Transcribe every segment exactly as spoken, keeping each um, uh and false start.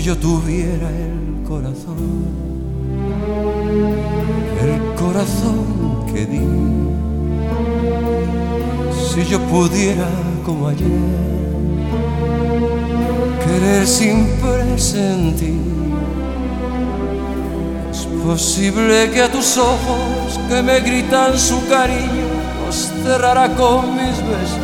yo tuviera el corazón, el corazón que di, si yo pudiera como ayer querer sin presentir, es posible que a tus ojos que me gritan su cariño los cerrara con mis besos,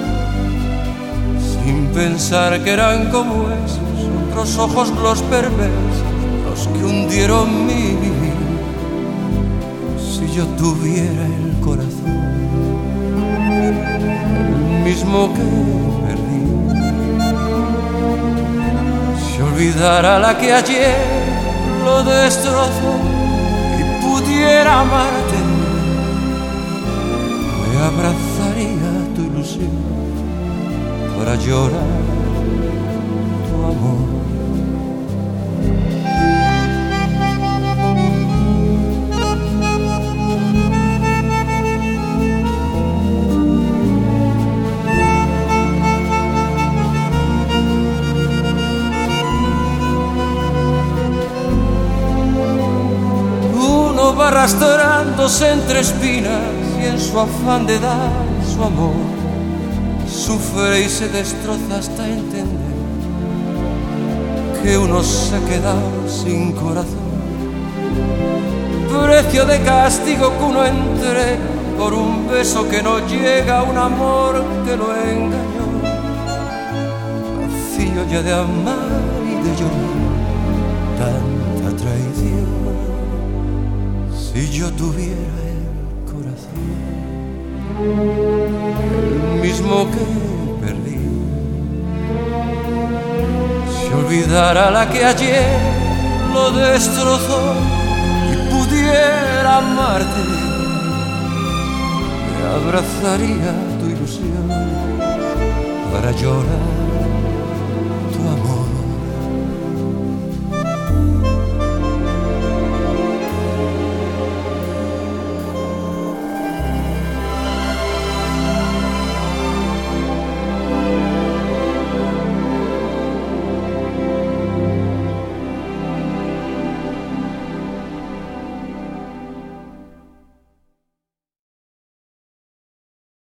sin pensar que eran como esos otros ojos los perversos, los que hundieron mi vivir. Si yo tuviera el corazón, el mismo que perdí, si olvidara la que ayer lo destrozó y pudiera amarte, me abrazaría tu ilusión para llorar tu amor. Uno va arrastrándose entre espinas y en su afán de dar su amor sufre y se destroza hasta entender que uno se ha quedado sin corazón, precio de castigo que uno entrega por un beso que no llega, un amor que lo engañó, vacío ya de amar y de llorar tanta traición. Si yo tuviera el corazón, el mismo que perdí, si olvidara la que ayer lo destrozó y pudiera amarte, me abrazaría tu ilusión para llorar